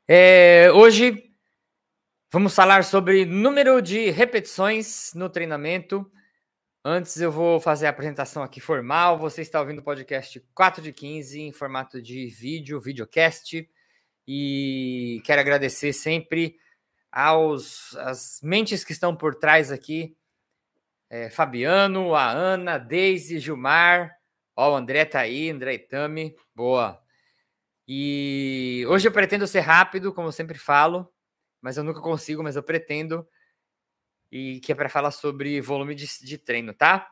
Hoje vamos falar sobre número de repetições no treinamento. Antes eu vou fazer a apresentação aqui formal. Você está ouvindo o podcast 4 de 15 em formato de videocast. E quero agradecer sempre às mentes que estão por trás aqui. Fabiano, a Ana, Deise, Gilmar. Ó, o André tá aí, André Itami. Boa. E hoje eu pretendo ser rápido, como eu sempre falo, mas eu nunca consigo, mas eu pretendo, e que é para falar sobre volume de treino, tá?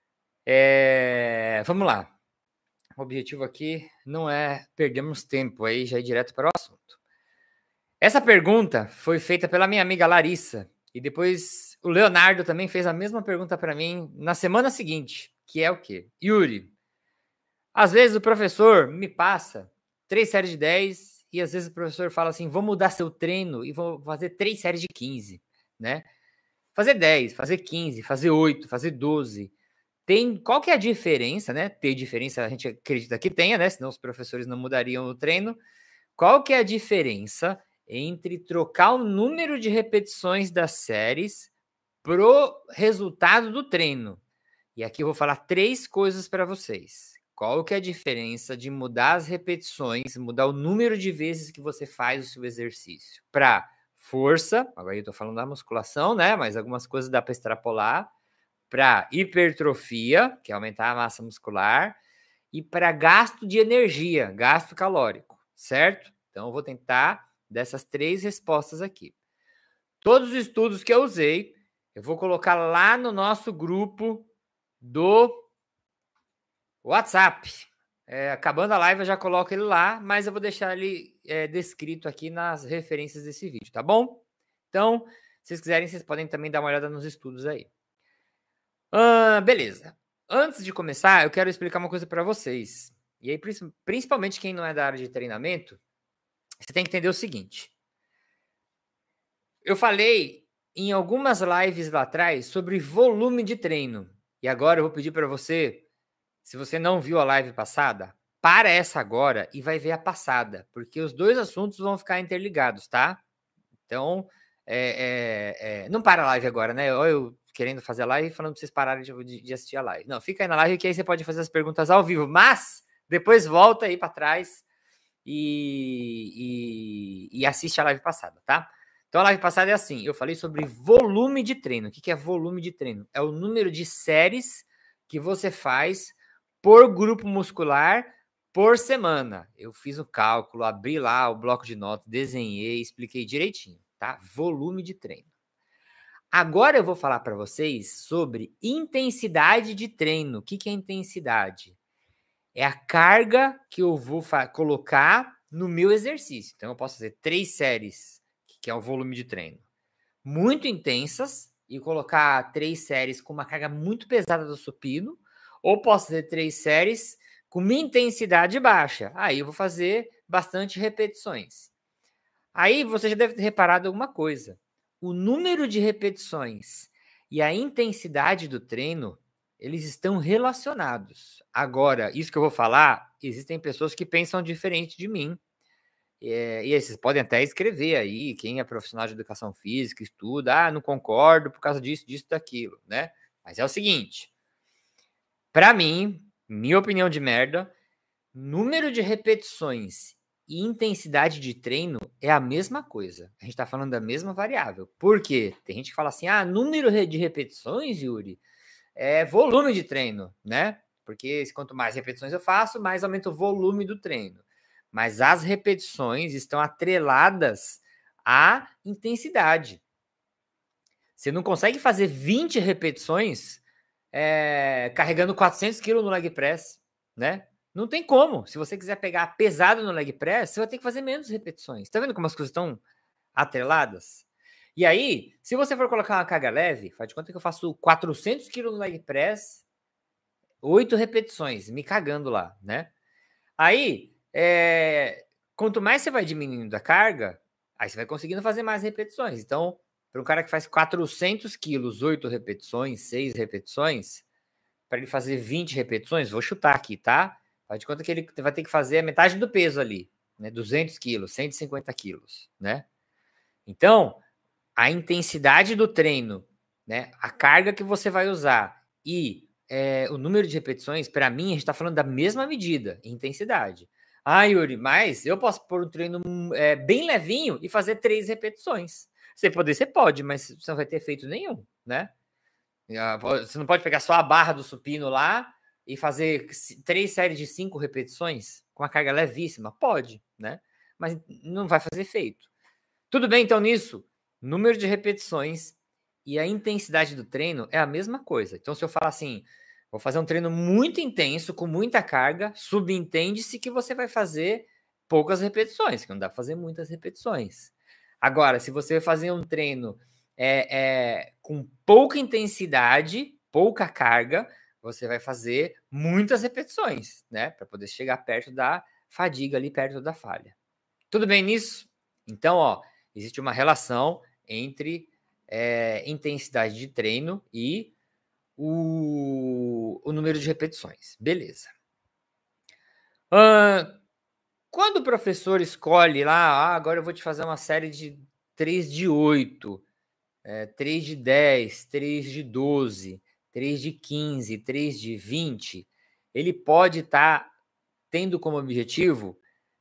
Vamos lá. O objetivo aqui não é perdermos tempo, aí já é direto para o assunto. Essa pergunta foi feita pela minha amiga Larissa, e depois o Leonardo também fez a mesma pergunta para mim na semana seguinte, que é o quê? Yuri, às vezes o professor me passa 3 séries de 10 e às vezes o professor fala assim, vou mudar seu treino e vou fazer 3 séries de 15, né? Fazer 10, fazer 15, fazer 8, fazer 12. Qual que é a diferença, né? Tem diferença, a gente acredita que tenha, né? Senão os professores não mudariam o treino. Qual que é a diferença entre trocar o número de repetições das séries pro resultado do treino? E aqui eu vou falar 3 coisas para vocês. Qual que é a diferença de mudar as repetições, mudar o número de vezes que você faz o seu exercício para força, agora eu estou falando da musculação, né? Mas algumas coisas dá para extrapolar, para hipertrofia, que é aumentar a massa muscular, e para gasto de energia, gasto calórico, certo? Então eu vou tentar dessas 3 respostas aqui. Todos os estudos que eu usei, eu vou colocar lá no nosso grupo do WhatsApp. Acabando a live, eu já coloco ele lá, mas eu vou deixar ele descrito aqui nas referências desse vídeo, tá bom? Então, se vocês quiserem, vocês podem também dar uma olhada nos estudos aí. Beleza. Antes de começar, eu quero explicar uma coisa para vocês. E aí, principalmente quem não é da área de treinamento, você tem que entender o seguinte. Eu falei em algumas lives lá atrás sobre volume de treino. E agora eu vou pedir para você, se você não viu a live passada, para essa agora e vai ver a passada, porque os 2 assuntos vão ficar interligados, tá? Então, não para a live agora, né? Ou eu querendo fazer a live e falando para vocês pararem de assistir a live. Não, fica aí na live que aí você pode fazer as perguntas ao vivo, mas depois volta aí para trás e assiste a live passada, tá? Então, a live passada é assim, eu falei sobre volume de treino. O que é volume de treino? É o número de séries que você faz por grupo muscular por semana. Eu fiz o cálculo, abri lá o bloco de notas, desenhei, expliquei direitinho, tá? Volume de treino. Agora eu vou falar para vocês sobre intensidade de treino. O que é intensidade? É a carga que eu vou colocar no meu exercício. Então eu posso fazer 3 séries, que é o volume de treino, muito intensas, e colocar 3 séries com uma carga muito pesada do supino, ou posso fazer 3 séries com uma intensidade baixa. Aí eu vou fazer bastante repetições. Aí você já deve ter reparado alguma coisa. O número de repetições e a intensidade do treino, eles estão relacionados. Agora, isso que eu vou falar, existem pessoas que pensam diferente de mim. E aí vocês podem até escrever aí, quem é profissional de educação física, estuda, não concordo por causa disso, daquilo, né? Mas é o seguinte, para mim, minha opinião de merda, número de repetições e intensidade de treino é a mesma coisa. A gente tá falando da mesma variável. Por quê? Tem gente que fala assim, número de repetições, Yuri, é volume de treino, né? Porque quanto mais repetições eu faço, mais aumenta o volume do treino. Mas as repetições estão atreladas à intensidade. Você não consegue fazer 20 repetições carregando 400 quilos no leg press, né? Não tem como. Se você quiser pegar pesado no leg press, você vai ter que fazer menos repetições. Tá vendo como as coisas estão atreladas? E aí, se você for colocar uma carga leve, faz de conta que eu faço 400 quilos no leg press, 8 repetições, me cagando lá, né? Aí, quanto mais você vai diminuindo a carga, aí você vai conseguindo fazer mais repetições. Então, para um cara que faz 400 quilos, 8 repetições, 6 repetições, para ele fazer 20 repetições, vou chutar aqui, tá? Faz de conta que ele vai ter que fazer a metade do peso ali, né? 200 quilos, 150 quilos, né? Então, a intensidade do treino, né? A carga que você vai usar e o número de repetições, para mim, a gente está falando da mesma medida, intensidade. Ah, Yuri, mas eu posso pôr um treino bem levinho e fazer 3 repetições. Você pode, mas você não vai ter efeito nenhum, né? Você não pode pegar só a barra do supino lá e fazer 3 séries de 5 repetições com a carga levíssima? Pode, né? Mas não vai fazer efeito. Tudo bem, então, nisso? Número de repetições e a intensidade do treino é a mesma coisa. Então, se eu falar assim, vou fazer um treino muito intenso, com muita carga, subentende-se que você vai fazer poucas repetições, que não dá para fazer muitas repetições. Agora, se você vai fazer um treino com pouca intensidade, pouca carga, você vai fazer muitas repetições, né? Para poder chegar perto da fadiga ali, perto da falha. Tudo bem nisso? Então, ó, existe uma relação entre intensidade de treino e o número de repetições. Beleza. Quando o professor escolhe lá, agora eu vou te fazer uma série de 3 de 8, 3 de 10, 3 de 12, 3 de 15, 3 de 20, ele pode estar tendo como objetivo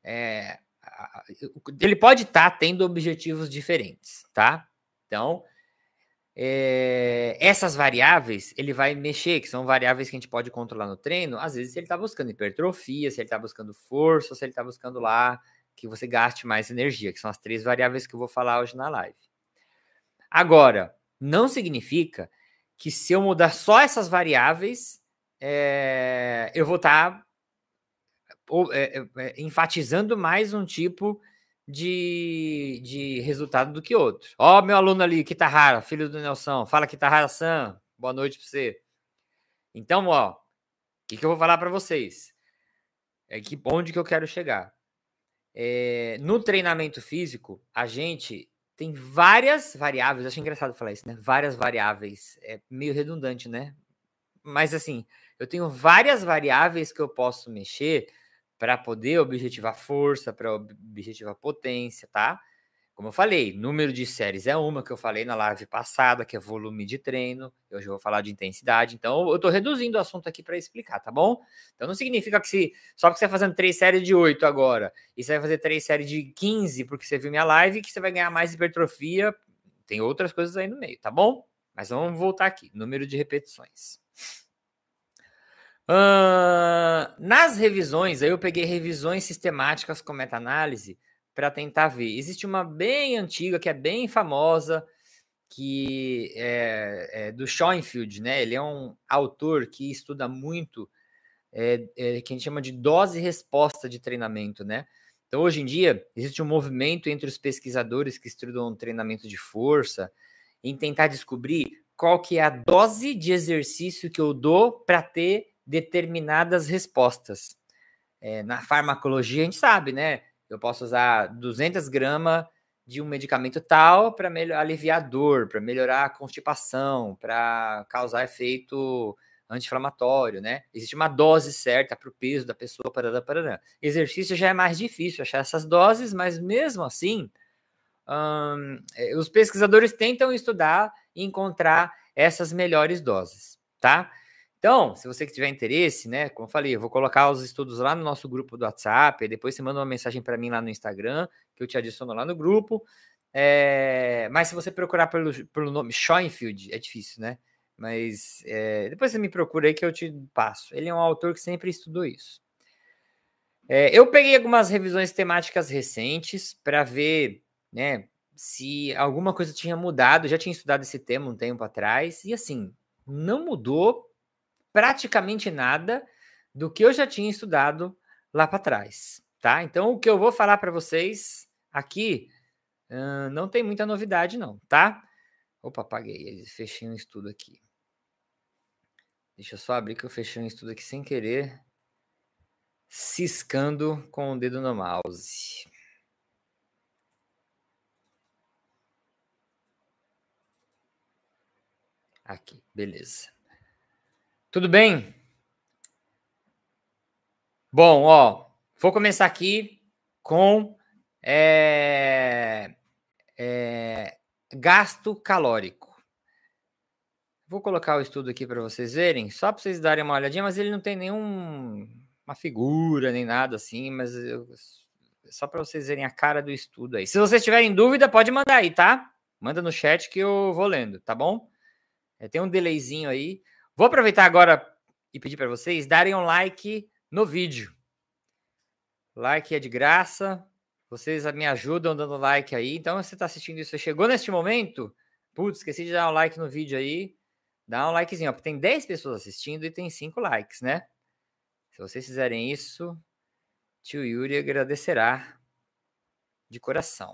ele pode estar tendo objetivos diferentes, tá? Então, essas variáveis, ele vai mexer, que são variáveis que a gente pode controlar no treino, às vezes se ele está buscando hipertrofia, se ele está buscando força, ou se ele está buscando lá que você gaste mais energia, que são as 3 variáveis que eu vou falar hoje na live. Agora, não significa que se eu mudar só essas variáveis, eu vou estar enfatizando mais um tipo de resultado do que outro. Ó, meu aluno ali, Kitahara, filho do Nelson. Fala, Kitahara-san. Boa noite para você. Então, ó, o que eu vou falar para vocês? Onde que eu quero chegar? No treinamento físico, a gente tem várias variáveis. Eu acho engraçado falar isso, né? Várias variáveis. É meio redundante, né? Mas, assim, eu tenho várias variáveis que eu posso mexer para poder objetivar força, para objetivar potência, tá? Como eu falei, número de séries é uma que eu falei na live passada, que é volume de treino. Hoje eu vou falar de intensidade. Então, eu estou reduzindo o assunto aqui para explicar, tá bom? Então, não significa que só porque você está fazendo 3 séries de 8 agora e você vai fazer 3 séries de 15 porque você viu minha live que você vai ganhar mais hipertrofia. Tem outras coisas aí no meio, tá bom? Mas vamos voltar aqui. Número de repetições. Nas revisões, aí eu peguei revisões sistemáticas com meta-análise para tentar ver. Existe uma bem antiga, que é bem famosa, que é do Schoenfeld, né? Ele é um autor que estuda muito, que a gente chama de dose-resposta de treinamento, né? Então, hoje em dia, existe um movimento entre os pesquisadores que estudam treinamento de força em tentar descobrir qual que é a dose de exercício que eu dou para ter determinadas respostas. Na farmacologia, a gente sabe, né? Eu posso usar 200 gramas de um medicamento tal para aliviar a dor, para melhorar a constipação, para causar efeito anti-inflamatório, né? Existe uma dose certa para o peso da pessoa, parará. Exercício já é mais difícil achar essas doses, mas mesmo assim, os pesquisadores tentam estudar e encontrar essas melhores doses, tá? Então, se você tiver interesse, né, como eu falei, eu vou colocar os estudos lá no nosso grupo do WhatsApp, e depois você manda uma mensagem para mim lá no Instagram, que eu te adiciono lá no grupo. Mas se você procurar pelo nome Schoenfeld, é difícil, né? Mas depois você me procura aí que eu te passo. Ele é um autor que sempre estudou isso. Eu peguei algumas revisões temáticas recentes para ver, né, se alguma coisa tinha mudado. Eu já tinha estudado esse tema um tempo atrás, e assim, não mudou praticamente nada do que eu já tinha estudado lá para trás, tá? Então, o que eu vou falar para vocês aqui não tem muita novidade, não, tá? Opa, apaguei, fechei um estudo aqui. Deixa eu só abrir que eu fechei um estudo aqui sem querer, ciscando com o dedo no mouse. Aqui, beleza. Tudo bem? Bom, ó, vou começar aqui com gasto calórico. Vou colocar o estudo aqui para vocês verem, só para vocês darem uma olhadinha, mas ele não tem nenhuma figura, nem nada assim, mas só para vocês verem a cara do estudo aí. Se vocês tiverem dúvida, pode mandar aí, tá? Manda no chat que eu vou lendo, tá bom? Tem um delayzinho aí. Vou aproveitar agora e pedir para vocês darem um like no vídeo. Like é de graça. Vocês me ajudam dando like aí. Então, você está assistindo isso, você chegou neste momento, putz, esqueci de dar um like no vídeo aí. Dá um likezinho, ó, porque tem 10 pessoas assistindo e tem 5 likes, né? Se vocês fizerem isso, tio Yuri agradecerá de coração.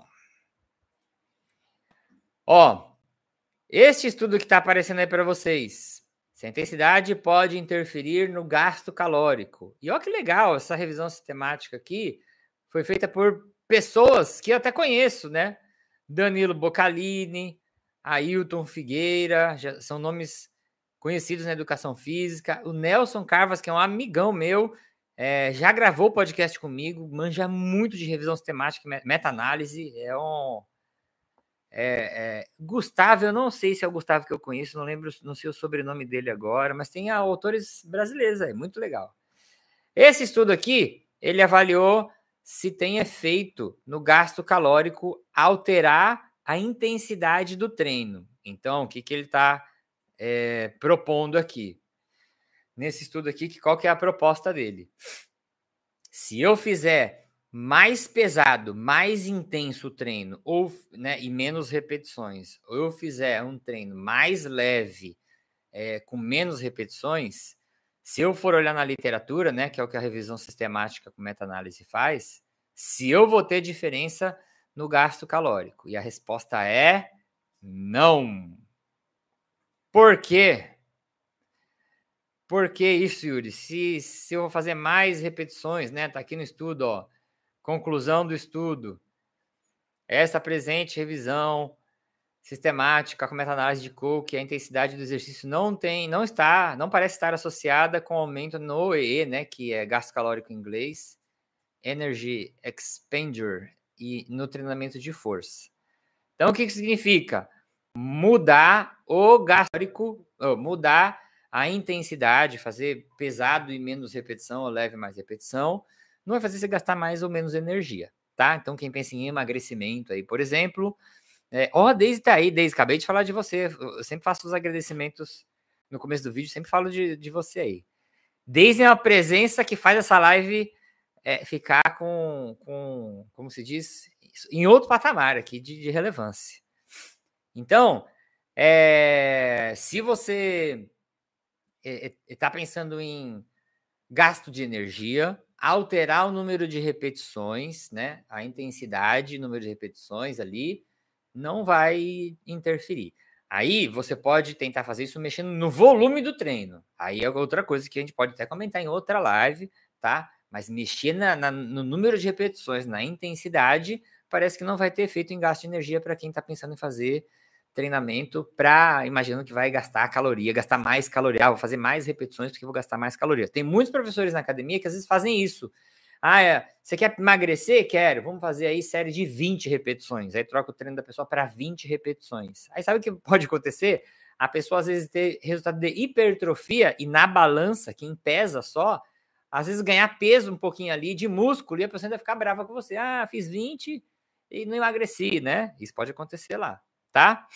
Ó, este estudo que está aparecendo aí para vocês, se a intensidade pode interferir no gasto calórico. E olha que legal, essa revisão sistemática aqui foi feita por pessoas que eu até conheço, né? Danilo Boccalini, Ailton Figueira, já são nomes conhecidos na educação física. O Nelson Carvas, que é um amigão meu, já gravou podcast comigo, manja muito de revisão sistemática e meta-análise. Gustavo, eu não sei se é o Gustavo que eu conheço, não lembro, não sei o sobrenome dele agora, mas tem autores brasileiros aí, muito legal. Esse estudo aqui, ele avaliou se tem efeito no gasto calórico alterar a intensidade do treino. Então, o que ele está propondo aqui? Nesse estudo aqui, qual que é a proposta dele? Se eu fizer mais pesado, mais intenso o treino, ou, né, e menos repetições, ou eu fizer um treino mais leve, com menos repetições, se eu for olhar na literatura, né, que é o que a revisão sistemática com meta-análise faz, se eu vou ter diferença no gasto calórico. E a resposta é não. Por quê? Por que isso, Yuri? Se eu vou fazer mais repetições, né? Tá aqui no estudo, ó. Conclusão do estudo. Essa presente revisão sistemática com meta-análise de Cook, a intensidade do exercício não parece estar associada com aumento no EE, né? Que é gasto calórico em inglês, Energy Expenditure e no treinamento de força. Então, o que significa? Mudar o gasto calórico, mudar a intensidade, fazer pesado e menos repetição, ou leve mais repetição, não vai fazer você gastar mais ou menos energia, tá? Então, quem pensa em emagrecimento aí, por exemplo, a Deise tá aí, Deise, acabei de falar de você, eu sempre faço os agradecimentos no começo do vídeo, sempre falo de você aí. Deise é uma presença que faz essa live ficar como se diz, em outro patamar aqui de relevância. Então, se você está pensando em gasto de energia, alterar o número de repetições, né? A intensidade, número de repetições ali, não vai interferir. Aí você pode tentar fazer isso mexendo no volume do treino. Aí é outra coisa que a gente pode até comentar em outra live, tá? Mas mexer no número de repetições, na intensidade, parece que não vai ter efeito em gasto de energia para quem está pensando em fazer treinamento imaginando que vai gastar caloria, gastar mais caloria, vou fazer mais repetições porque vou gastar mais caloria. Tem muitos professores na academia que às vezes fazem isso. Você quer emagrecer? Quero. Vamos fazer aí série de 20 repetições. Aí troca o treino da pessoa para 20 repetições. Aí sabe o que pode acontecer? A pessoa às vezes ter resultado de hipertrofia e na balança, quem pesa só, às vezes ganhar peso um pouquinho ali de músculo e a pessoa ainda ficar brava com você. Fiz 20 e não emagreci, né? Isso pode acontecer lá, tá?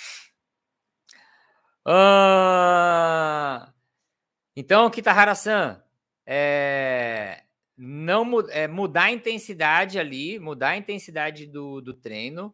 Então, Kitahara-san, não mudar a intensidade ali, mudar a intensidade do treino,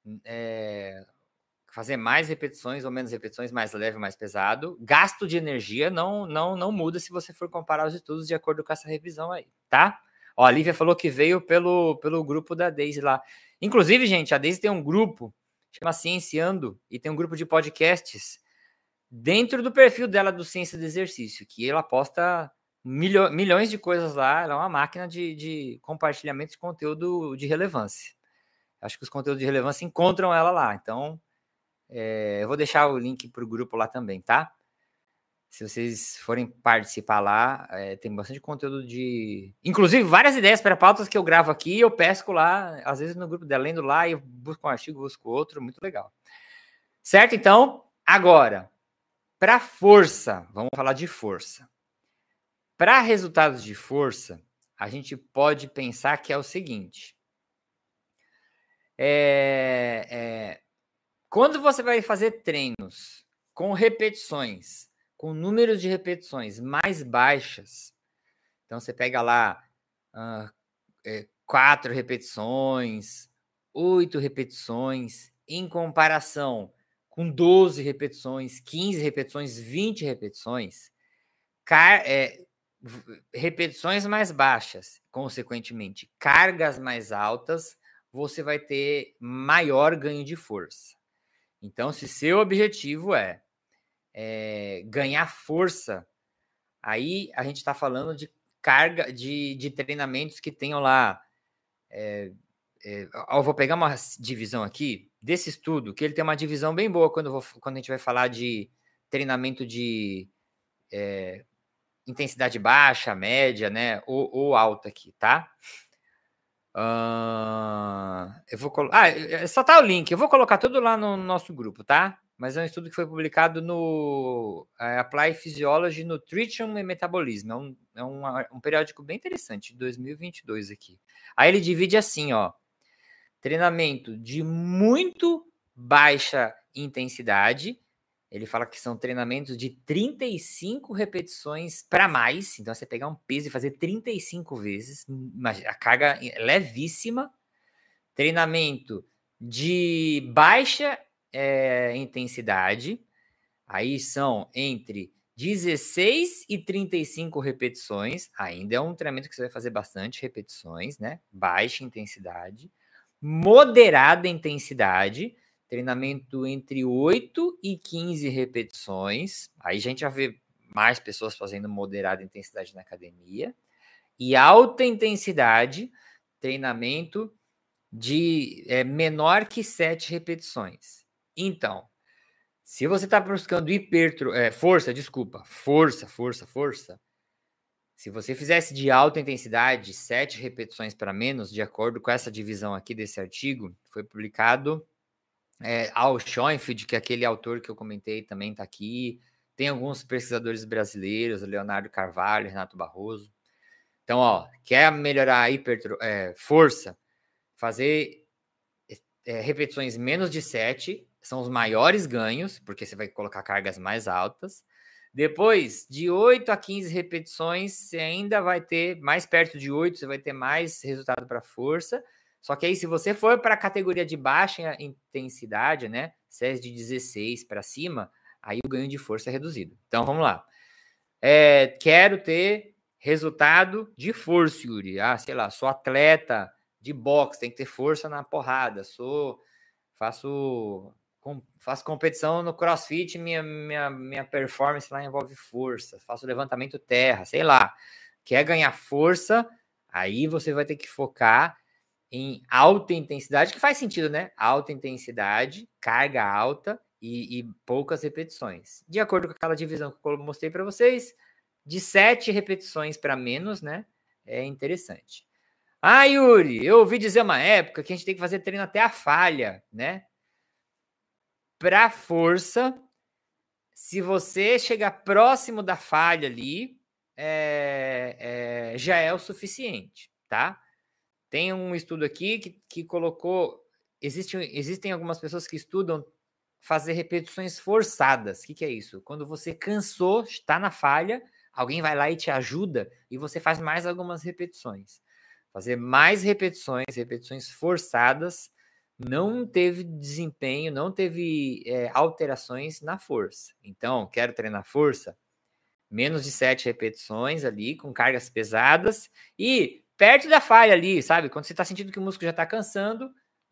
fazer mais repetições ou menos repetições, mais leve, mais pesado. Gasto de energia não muda se você for comparar os estudos de acordo com essa revisão aí, tá? Ó, a Lívia falou que veio pelo grupo da Deise lá. Inclusive, gente, a Deise tem um grupo, chama Cienciando, e tem um grupo de podcasts dentro do perfil dela do Ciência do Exercício, que ela posta milhões de coisas lá, ela é uma máquina de compartilhamento de conteúdo de relevância. Acho que os conteúdos de relevância encontram ela lá, então eu vou deixar o link para o grupo lá também, tá? Se vocês forem participar lá, tem bastante conteúdo de... Inclusive, várias ideias para pautas que eu gravo aqui, eu pesco lá, às vezes no grupo dela, lendo lá, eu busco um artigo, busco outro, muito legal. Certo? Então, agora, para força, vamos falar de força. Para resultados de força, a gente pode pensar que é o seguinte. Quando você vai fazer treinos com repetições, com números de repetições mais baixas, então você pega lá 4 repetições, 8 repetições, em comparação com 12 repetições, 15 repetições, 20 repetições, repetições mais baixas, consequentemente, cargas mais altas, você vai ter maior ganho de força. Então, se seu objetivo é ganhar força, aí a gente está falando de carga de treinamentos que tenham lá. Eu vou pegar uma divisão aqui desse estudo, que ele tem uma divisão bem boa quando a gente vai falar de treinamento de intensidade baixa, média, né, ou alta aqui, tá? Eu vou colocar. Só tá o link. Eu vou colocar tudo lá no nosso grupo, tá? Mas é um estudo que foi publicado no Apply Physiology, Nutrition e Metabolism. É um periódico bem interessante, de 2022 aqui. Aí ele divide assim, ó. Treinamento de muito baixa intensidade. Ele fala que são treinamentos de 35 repetições para mais. Então, você pegar um peso e fazer 35 vezes, a carga é levíssima. Treinamento de baixa intensidade. Aí são entre 16 e 35 repetições. Ainda é um treinamento que você vai fazer bastante repetições, né? Baixa intensidade. Moderada intensidade, treinamento entre 8 e 15 repetições. Aí a gente já vê mais pessoas fazendo moderada intensidade na academia. E alta intensidade, treinamento de menor que 7 repetições. Então, se você está buscando força, se você fizesse de alta intensidade, 7 repetições para menos, de acordo com essa divisão aqui desse artigo, foi publicado Al Schoenfeld, que é aquele autor que eu comentei também está aqui. Tem alguns pesquisadores brasileiros, Leonardo Carvalho, Renato Barroso. Então, ó, quer melhorar a força, fazer repetições menos de 7, são os maiores ganhos, porque você vai colocar cargas mais altas. Depois, de 8 a 15 repetições, você ainda vai ter, mais perto de 8, você vai ter mais resultado para força. Só que aí, se você for para a categoria de baixa intensidade, né, séries de 16 para cima, aí o ganho de força é reduzido. Então, vamos lá. Quero ter resultado de força, Yuri. Sei lá, sou atleta de boxe, tem que ter força na porrada. Faço competição no CrossFit, minha performance lá envolve força. Faço levantamento terra, sei lá. Quer ganhar força, aí você vai ter que focar em alta intensidade, que faz sentido, né? Alta intensidade, carga alta e poucas repetições. De acordo com aquela divisão que eu mostrei para vocês, de 7 repetições para menos, né? É interessante. Yuri, eu ouvi dizer uma época que a gente tem que fazer treino até a falha, né? Para força, se você chegar próximo da falha ali, já é o suficiente, tá? Tem um estudo aqui que colocou... Existem algumas pessoas que estudam fazer repetições forçadas. O que é isso? Quando você cansou, está na falha, alguém vai lá e te ajuda e você faz mais algumas repetições. Fazer mais repetições forçadas, não teve desempenho, não teve alterações na força. Então, quero treinar força, menos de 7 repetições ali, com cargas pesadas, e perto da falha ali, sabe? Quando você está sentindo que o músculo já está cansando,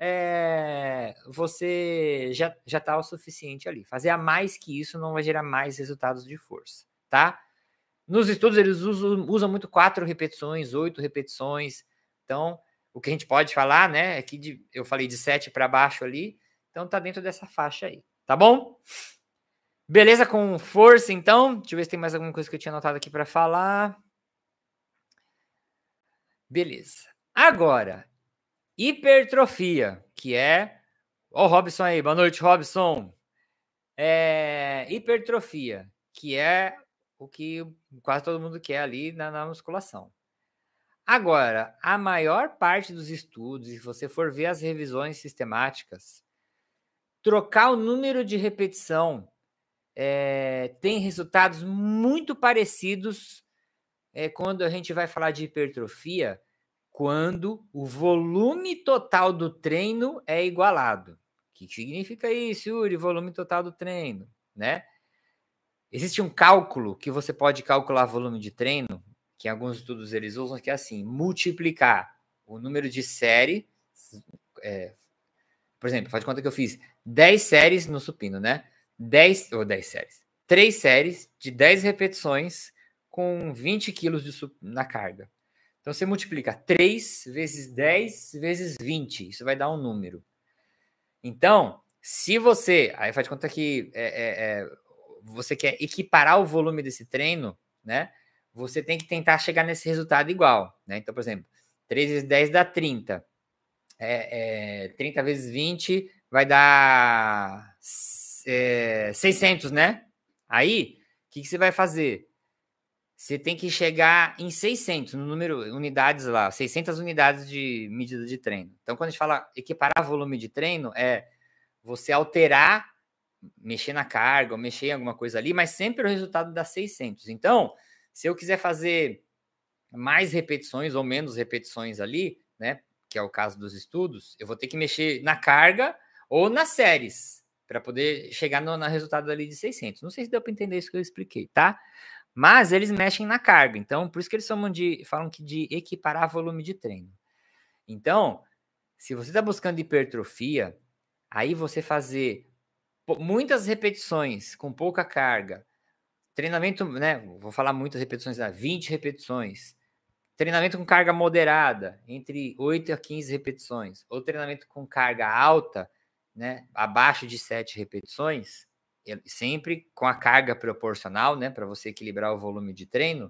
você já está o suficiente ali. Fazer a mais que isso não vai gerar mais resultados de força, tá? Nos estudos, eles usam muito 4 repetições, 8 repetições. Então, o que a gente pode falar, né, é que eu falei de 7 para baixo ali, então tá dentro dessa faixa aí, tá bom? Beleza com força, então? Deixa eu ver se tem mais alguma coisa que eu tinha anotado aqui para falar. Beleza. Agora, hipertrofia, que é... Ó o Robson aí, boa noite, Robson. Hipertrofia, que é o que quase todo mundo quer ali na musculação. Agora, a maior parte dos estudos, se você for ver as revisões sistemáticas, trocar o número de repetição tem resultados muito parecidos quando a gente vai falar de hipertrofia, quando o volume total do treino é igualado. O que significa isso, Yuri? Volume total do treino, né? Existe um cálculo que você pode calcular volume de treino, que em alguns estudos eles usam, que é assim, multiplicar o número de série, por exemplo, faz de conta que eu fiz 10 séries no supino, né? 10 séries. 3 séries de 10 repetições com 20 quilos na carga. Então, você multiplica 3 vezes 10 vezes 20. Isso vai dar um número. Então, se você... Aí faz de conta que você quer equiparar o volume desse treino, né? Você tem que tentar chegar nesse resultado igual, né? Então, por exemplo, 3 vezes 10 dá 30. 30 vezes 20 vai dar 600, né? Aí, o que você vai fazer? Você tem que chegar em 600, no número, unidades lá, 600 unidades de medida de treino. Então, quando a gente fala equiparar volume de treino, é você alterar, mexer na carga, ou mexer em alguma coisa ali, mas sempre o resultado dá 600. Então, se eu quiser fazer mais repetições ou menos repetições ali, né, que é o caso dos estudos, eu vou ter que mexer na carga ou nas séries para poder chegar no resultado ali de 600. Não sei se deu para entender isso que eu expliquei, tá? Mas eles mexem na carga, então por isso que eles falam que de equiparar volume de treino. Então, se você está buscando hipertrofia, aí você fazer muitas repetições com pouca carga, treinamento, né? Vou falar muitas repetições, 20 repetições. Treinamento com carga moderada, entre 8 a 15 repetições, ou treinamento com carga alta, né, abaixo de 7 repetições, sempre com a carga proporcional, né, para você equilibrar o volume de treino,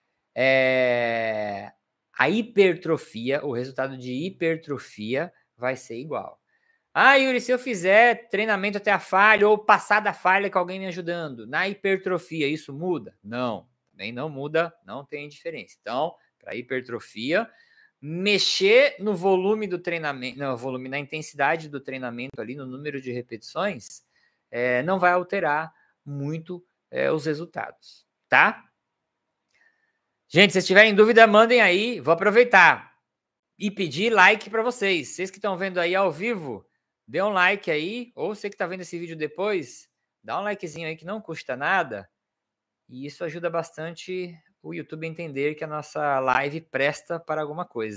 a hipertrofia, o resultado de hipertrofia vai ser igual. Ah, Yuri, se eu fizer treinamento até a falha ou passar da falha com alguém me ajudando, na hipertrofia isso muda? Não, também não muda, não tem diferença. Então, para hipertrofia, mexer no volume do treinamento, no volume, na intensidade do treinamento ali, no número de repetições, não vai alterar muito os resultados, tá? Gente, se vocês tiverem dúvida, mandem aí, vou aproveitar e pedir like para vocês. Vocês que estão vendo aí ao vivo, dê um like aí, ou você que está vendo esse vídeo depois, dá um likezinho aí que não custa nada, e isso ajuda bastante o YouTube a entender que a nossa live presta para alguma coisa.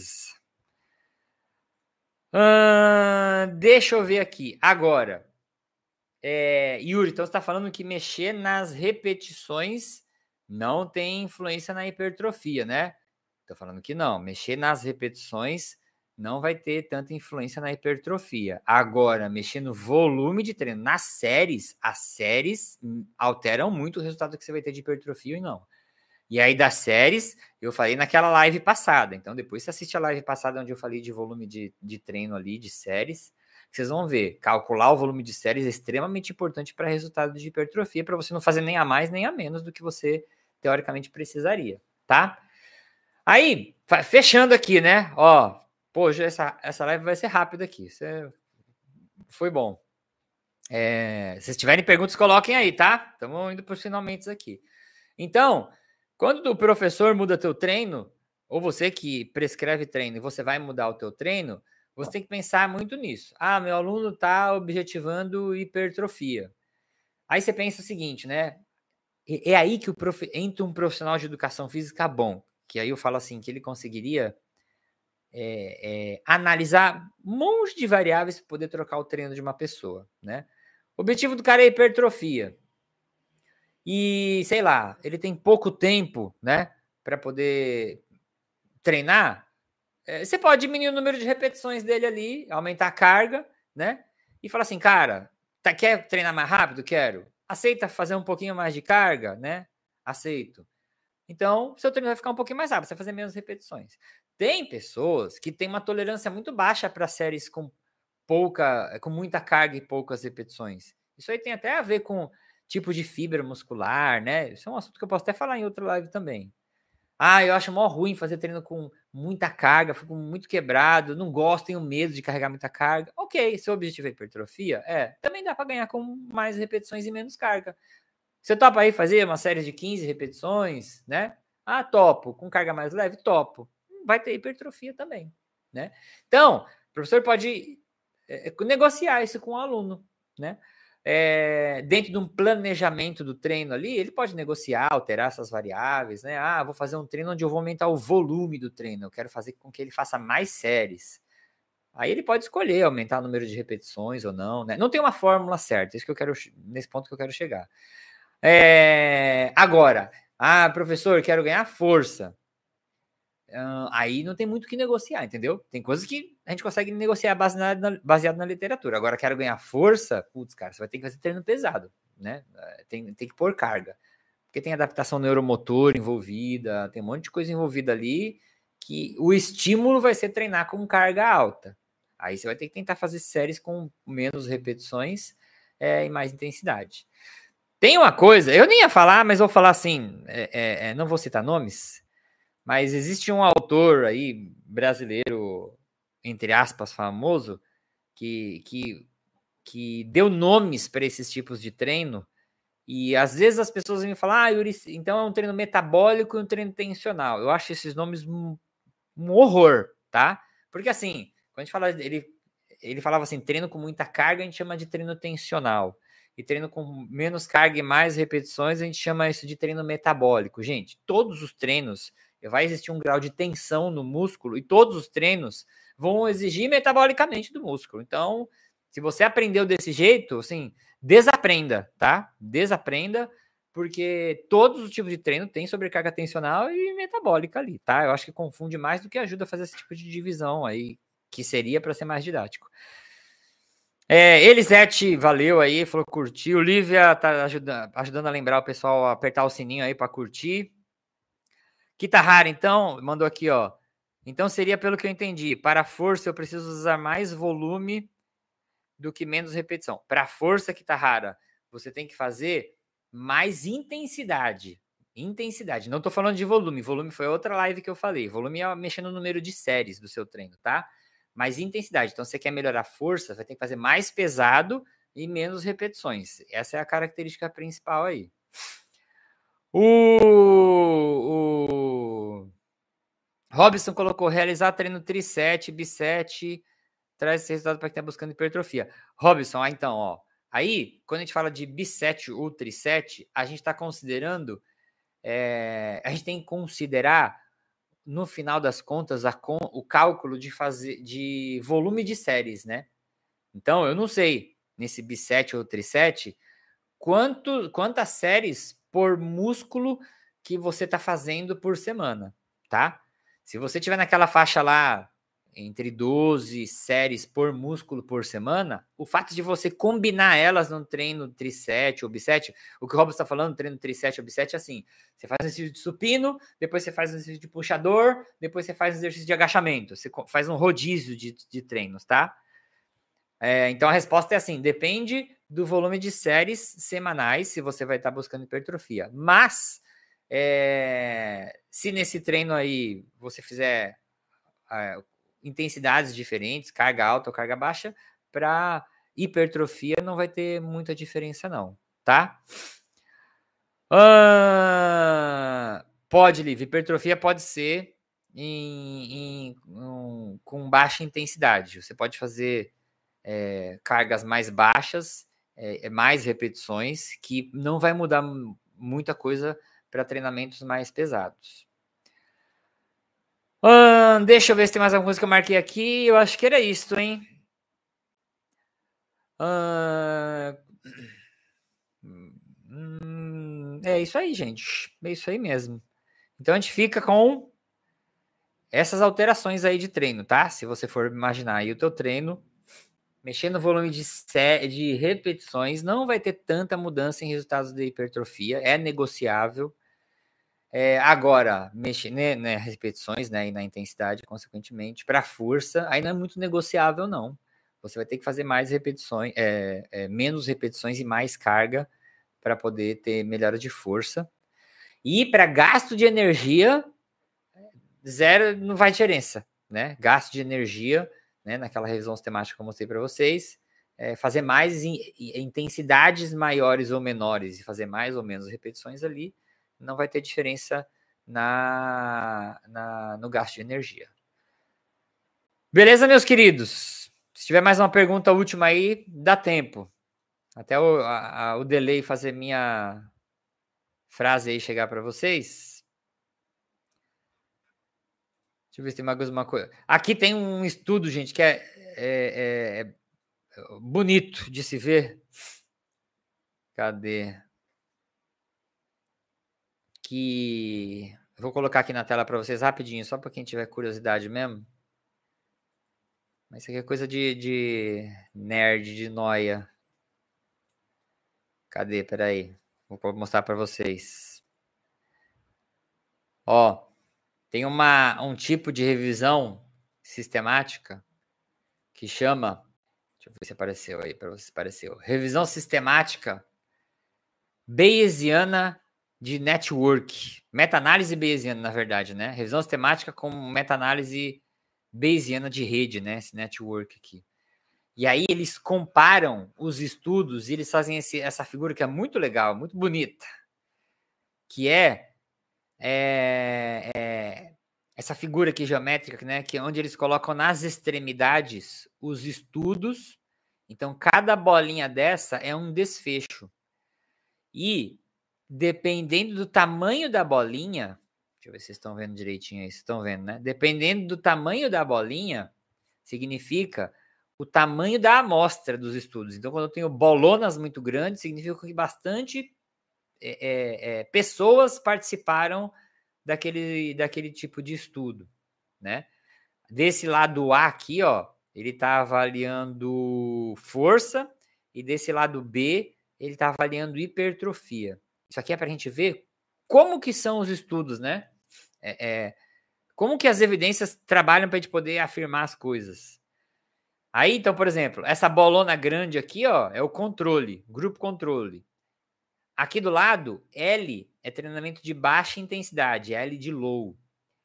Deixa eu ver aqui. Agora, Yuri, então você está falando que mexer nas repetições não tem influência na hipertrofia, né? Estou falando que não. Mexer nas repetições não vai ter tanta influência na hipertrofia. Agora, mexer no volume de treino, nas séries, as séries alteram muito o resultado que você vai ter de hipertrofia e não. E aí, das séries, eu falei naquela live passada. Então, depois você assiste a live passada onde eu falei de volume de treino ali, de séries. Vocês vão ver, calcular o volume de séries é extremamente importante para resultado de hipertrofia, para você não fazer nem a mais nem a menos do que você teoricamente precisaria, tá? Aí, fechando aqui, né? Ó, pô, essa live vai ser rápida aqui. Isso foi bom. Se vocês tiverem perguntas, coloquem aí, tá? Estamos indo para os finalmente aqui. Então, quando o professor muda teu treino, ou você que prescreve treino e você vai mudar o teu treino, você tem que pensar muito nisso. Ah, meu aluno está objetivando hipertrofia. Aí você pensa o seguinte, né? É aí que entra um profissional de educação física bom, que aí eu falo assim, que ele conseguiria analisar um monte de variáveis para poder trocar o treino de uma pessoa, né? O objetivo do cara é hipertrofia. E, sei lá, ele tem pouco tempo, né, para poder treinar. Você pode diminuir o número de repetições dele ali, aumentar a carga, né? E falar assim, cara, quer treinar mais rápido? Quero. Aceita fazer um pouquinho mais de carga, né? Aceito. Então, seu treino vai ficar um pouquinho mais rápido, você vai fazer menos repetições. Tem pessoas que têm uma tolerância muito baixa para séries com muita carga e poucas repetições. Isso aí tem até a ver com tipo de fibra muscular, né? Isso é um assunto que eu posso até falar em outra live também. Eu acho mó ruim fazer treino com muita carga, fico muito quebrado, não gosto, tenho medo de carregar muita carga. Ok, seu objetivo é hipertrofia? Também dá para ganhar com mais repetições e menos carga. Você topa aí fazer uma série de 15 repetições, né? Topo. Com carga mais leve? Topo. Vai ter hipertrofia também, né? Então, o professor pode negociar isso com o aluno, né? Dentro de um planejamento do treino ali, ele pode negociar, alterar essas variáveis, né? Vou fazer um treino onde eu vou aumentar o volume do treino, eu quero fazer com que ele faça mais séries. Aí ele pode escolher aumentar o número de repetições ou não, né? Não tem uma fórmula certa, isso que eu quero, nesse ponto que eu quero chegar. Agora, professor, quero ganhar força. Aí não tem muito o que negociar, entendeu? Tem coisas que a gente consegue negociar baseado na literatura. Agora, quero ganhar força, putz, cara, você vai ter que fazer treino pesado, né? Tem que pôr carga. Porque tem adaptação neuromotor envolvida, tem um monte de coisa envolvida ali, que o estímulo vai ser treinar com carga alta. Aí você vai ter que tentar fazer séries com menos repetições e mais intensidade. Tem uma coisa, eu nem ia falar, mas vou falar assim, não vou citar nomes, mas existe um autor aí, brasileiro, entre aspas, famoso, que deu nomes para esses tipos de treino, e às vezes as pessoas me falam, Yuri, então é um treino metabólico e um treino tensional. Eu acho esses nomes um horror, tá? Porque assim, quando a gente fala, ele falava assim, treino com muita carga, a gente chama de treino tensional. E treino com menos carga e mais repetições, a gente chama isso de treino metabólico. Gente, todos os treinos, vai existir um grau de tensão no músculo e todos os treinos vão exigir metabolicamente do músculo. Então, se você aprendeu desse jeito, assim, desaprenda, tá? Desaprenda, porque todos os tipos de treino tem sobrecarga tensional e metabólica ali, tá? Eu acho que confunde mais do que ajuda a fazer esse tipo de divisão aí, que seria para ser mais didático. Elisete, valeu aí, falou que curtiu. Lívia tá ajudando a lembrar o pessoal a apertar o sininho aí para curtir. Kitahara, então, mandou aqui, ó. Então seria pelo que eu entendi. Para a força eu preciso usar mais volume do que menos repetição. Para a força, Kitahara, você tem que fazer mais intensidade. Intensidade. Não estou falando de volume. Volume foi outra live que eu falei. Volume é mexendo no número de séries do seu treino, tá? Mais intensidade. Então, você quer melhorar a força, vai ter que fazer mais pesado e menos repetições. Essa é a característica principal aí. O Robson colocou realizar treino tri-set, bi-set, traz esse resultado para quem está buscando hipertrofia. Robson, então, ó. Aí, quando a gente fala de bi-set ou tri-set, a gente está considerando, a gente tem que considerar, no final das contas, o cálculo de volume de séries, né? Então, eu não sei, nesse bi-set ou tri-set, quantas séries por músculo que você está fazendo por semana, tá? Se você tiver naquela faixa lá, entre 12 séries por músculo por semana, o fato de você combinar elas num treino tri-set ou bi-set, o que o Robson está falando, treino tri-set ou bi-set, é assim, você faz um exercício de supino, depois você faz um exercício de puxador, depois você faz um exercício de agachamento, você faz um rodízio de treinos, tá? Então a resposta é assim, depende do volume de séries semanais, se você vai estar buscando hipertrofia. Mas, se nesse treino aí você fizer intensidades diferentes, carga alta ou carga baixa, para hipertrofia não vai ter muita diferença não, tá? Pode, Liv, hipertrofia pode ser com baixa intensidade. Você pode fazer cargas mais baixas, mais repetições, que não vai mudar muita coisa para treinamentos mais pesados. Deixa eu ver se tem mais alguma coisa que eu marquei aqui. Eu acho que era isso, hein? É isso aí, gente. É isso aí mesmo. Então a gente fica com essas alterações aí de treino, tá? Se você for imaginar aí o teu treino, mexer no volume de repetições não vai ter tanta mudança em resultados de hipertrofia, é negociável. Agora, mexer nas repetições, né, e na intensidade, consequentemente, para força, aí não é muito negociável, não. Você vai ter que fazer mais repetições, menos repetições e mais carga para poder ter melhora de força. E para gasto de energia, zero, não faz diferença, né? Gasto de energia, né, naquela revisão sistemática que eu mostrei para vocês, fazer mais intensidades maiores ou menores e fazer mais ou menos repetições ali, não vai ter diferença no gasto de energia. Beleza, meus queridos? Se tiver mais uma pergunta última aí, dá tempo. Até o delay fazer minha frase aí chegar para vocês. Deixa eu ver se tem mais uma coisa. Aqui tem um estudo, gente, que é bonito de se ver. Cadê? Que eu vou colocar aqui na tela para vocês rapidinho, só para quem tiver curiosidade mesmo. Mas isso aqui é coisa de nerd, de noia. Cadê? Peraí. Vou mostrar para vocês. Ó, tem um tipo de revisão sistemática que chama... Deixa eu ver se apareceu aí para vocês. Apareceu. Revisão sistemática Bayesiana de network. Meta-análise Bayesiana, na verdade, né? Revisão sistemática com meta-análise Bayesiana de rede, né? Esse network aqui. E aí eles comparam os estudos e eles fazem essa figura que é muito legal, muito bonita, que essa figura aqui geométrica, né? Que é onde eles colocam nas extremidades os estudos. Então, cada bolinha dessa é um desfecho. E, dependendo do tamanho da bolinha, deixa eu ver se vocês estão vendo direitinho aí, vocês estão vendo, né? Dependendo do tamanho da bolinha, significa o tamanho da amostra dos estudos. Então, quando eu tenho bolonas muito grandes, significa que bastante pessoas participaram daquele tipo de estudo, né? Desse lado A aqui, ó, ele está avaliando força, e desse lado B, ele está avaliando hipertrofia. Isso aqui é para a gente ver como que são os estudos, né? Como que as evidências trabalham para a gente poder afirmar as coisas. Aí, então, por exemplo, essa bolona grande aqui, ó, é o controle, grupo controle. Aqui do lado, L é treinamento de baixa intensidade, L de low.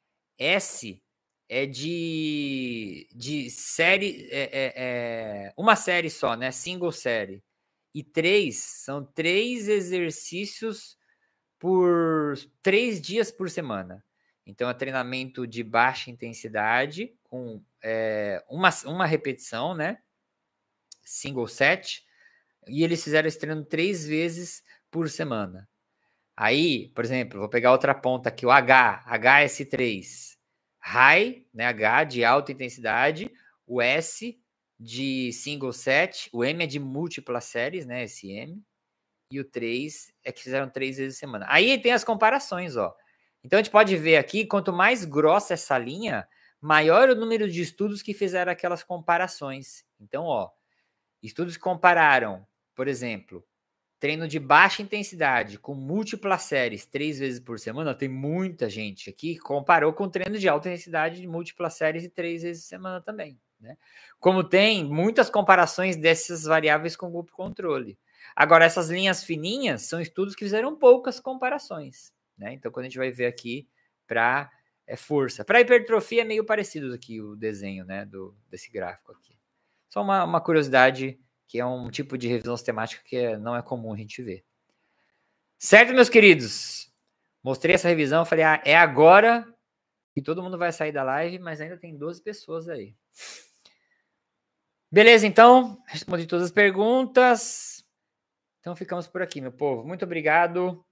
S é de série, uma série só, né? Single série. E 3 são 3 exercícios por 3 dias por semana. Então, é treinamento de baixa intensidade com uma repetição, né? Single set. E eles fizeram esse treino 3 vezes por semana. Aí, por exemplo, vou pegar outra ponta aqui, o HS3. High, né, H de alta intensidade, o S de single set, o M é de múltiplas séries, né, esse M, e o 3 é que fizeram 3 vezes a semana. Aí tem as comparações, ó. Então a gente pode ver aqui, quanto mais grossa essa linha, maior o número de estudos que fizeram aquelas comparações. Então, ó, estudos que compararam, por exemplo, treino de baixa intensidade com múltiplas séries 3 vezes por semana, tem muita gente aqui que comparou com treino de alta intensidade de múltiplas séries e 3 vezes por semana também, né? Como tem muitas comparações dessas variáveis com o grupo controle. Agora, essas linhas fininhas são estudos que fizeram poucas comparações, né? Então, quando a gente vai ver aqui para força. Para hipertrofia é meio parecido aqui o desenho, né, desse gráfico aqui. Só uma curiosidade, que é um tipo de revisão sistemática que não é comum a gente ver. Certo, meus queridos? Mostrei essa revisão, falei, é agora que todo mundo vai sair da live, mas ainda tem 12 pessoas aí. Beleza, então, respondi todas as perguntas. Então, ficamos por aqui, meu povo. Muito obrigado.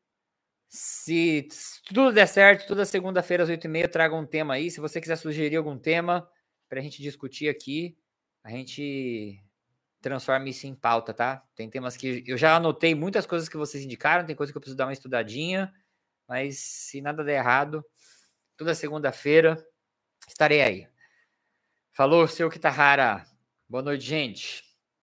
Se tudo der certo, toda segunda-feira às 8h30 eu trago um tema aí. Se você quiser sugerir algum tema para a gente discutir aqui, a gente transforma isso em pauta, tá? Tem temas que eu já anotei muitas coisas que vocês indicaram, tem coisa que eu preciso dar uma estudadinha, mas se nada der errado, toda segunda-feira estarei aí. Falou, seu Kitahara. Boa noite, gente.